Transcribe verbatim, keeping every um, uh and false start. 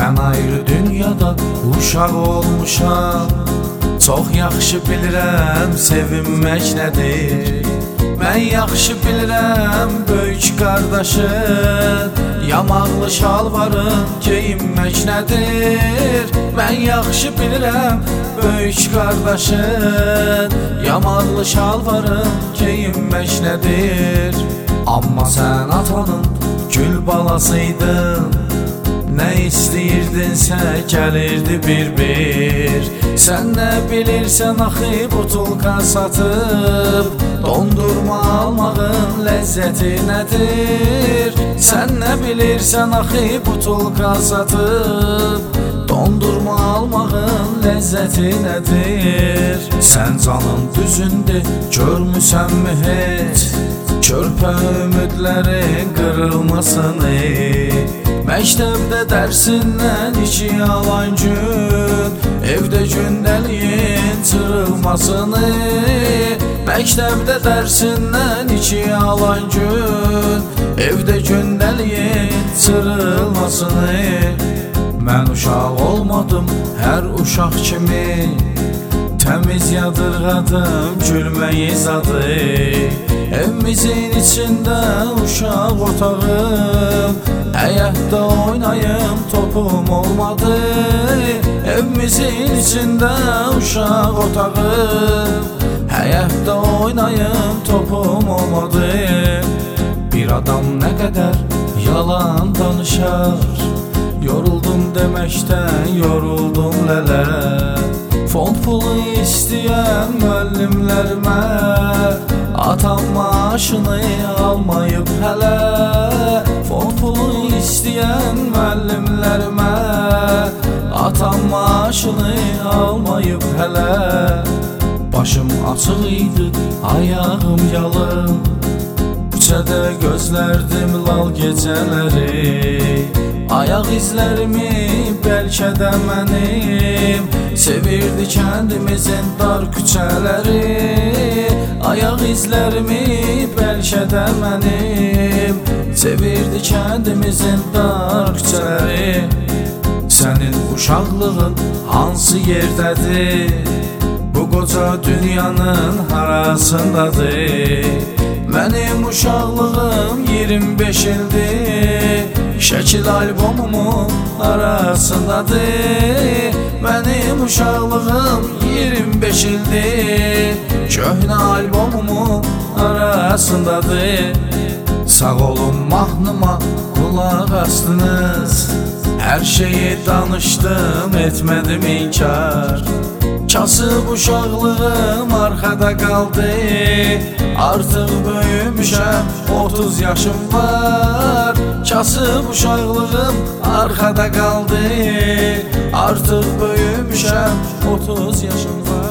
Mən ayrı dünyada uşaq olmuşam. Çox yaxşı bilirəm sevinmək nədir. Mən yaxşı bilirəm böyük qardaşın yamaqlı şalvarın geyinmək nədir. Mən yaxşı bilirəm böyük qardaşın yamaqlı şalvarın geyinmək nədir. Amma sən atanın gül balasıydın, nə istəyirdinsə gəlirdi bir-bir. Sən nə bilirsən axı butulka satıb dondurma almağın ləzzəti nədir? Sən nə bilirsən axı butulka satıb dondurma almağın ləzzəti nədir? Sən canın düzündə görmüsənmi heç körpə ümidlərin qırılmasını? Məktəbdə dərsindən iki yalan gün, evdə gündəliyin çırılmasını. Məktəbdə dərsindən iki yalan gün, evdə gündəliyin çırılmasını. Mən uşaq olmadım hər uşaq kimi, təmiz yadırğadım gülməyi zadı. Evimizin içində uşaq otağım, həyətdə oynayım topum olmadı. Evimizin içində uşaq otağım, həyətdə oynayım topum olmadı. Bir adam nə qədər yalan danışar, yoruldum deməkdən yoruldum lələ. Fond pulu istəyən müəllimlərimə atam maaşını almayıb hələ. Fond pulu istəyən müəllimlərimə atam maaşını almayıb hələ. Başım açıq idi, ayağım yalın, küçədə gözlərdim lal gecələri. Ayaq izlərimi bəlkə də mənim sevirdi kəndimizin dar küçələri. Ayaq izlərimi bəlkə də mənim sevirdi kəndimizin dar küçələri. Sənin uşaqlığın hansı yerdədir? Bu qoca dünyanın harasındadır? Mənim uşaqlığım iyirmi beş ildir, şəkil albomumun arasındadır. Mənim uşaqlığım iyirmi beş ildir, köhnə albomumun arasındadır. Sağ olun mahnıma qulaq astınız, hər şeyi danışdım etmədim inkar. Kasıb uşaqlığım arxada qaldı, artıq böyümüşəm otuz yaşım var. Kasıb uşaqlığım arxada qaldı, artıq böyümüşəm otuz yaşım var.